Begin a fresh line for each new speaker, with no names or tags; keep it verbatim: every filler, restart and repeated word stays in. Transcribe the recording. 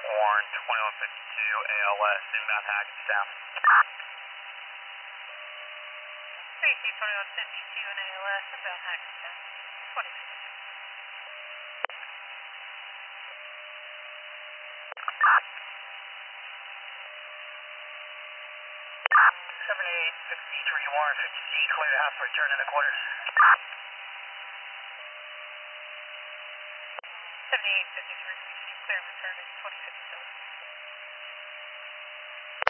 Warren twenty-one fifty-two A L S inbound Hackettstown.
Tracy twenty-one fifty-two and A L S inbound Hackettstown. twenty fifty-two.
seventy-eight fifty-three Warren fifty C, clear the house for return in the quarters.
seventy-eight fifty-three, clear return in twenty fifty-seven.